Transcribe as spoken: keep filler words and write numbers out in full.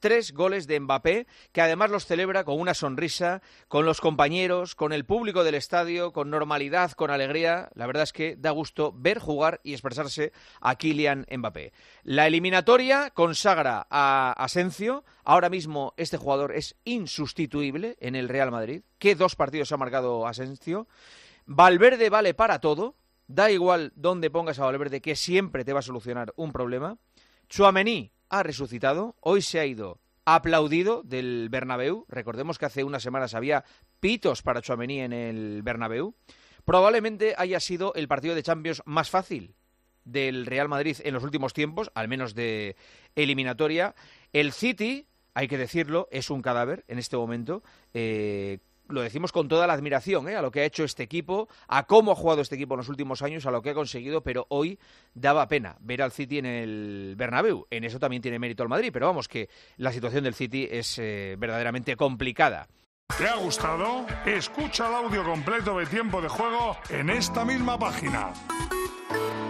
tres goles de Mbappé, que además los celebra con una sonrisa, con los compañeros, con el público del estadio, con normalidad, con alegría. La verdad es que da gusto ver jugar y expresarse a Kylian Mbappé. La eliminatoria consagra a Asensio. Ahora mismo este jugador es insustituible en el Real Madrid. ¿Qué dos partidos ha marcado Asensio? Valverde vale para todo. Da igual dónde pongas a Valverde, que siempre te va a solucionar un problema. Tchouaméni ha resucitado, hoy se ha ido aplaudido del Bernabéu. Recordemos que hace unas semanas había pitos para Tchouaméni en el Bernabéu. Probablemente haya sido el partido de Champions más fácil del Real Madrid en los últimos tiempos, al menos de eliminatoria. El City, hay que decirlo, es un cadáver en este momento. Eh, lo decimos con toda la admiración, ¿eh? A lo que ha hecho este equipo, a cómo ha jugado este equipo en los últimos años, a lo que ha conseguido, pero hoy daba pena ver al City en el Bernabéu. En eso también tiene mérito el Madrid, pero vamos, que la situación del City es eh, verdaderamente complicada. ¿Te ha gustado? Escucha el audio completo de Tiempo de Juego en esta misma página.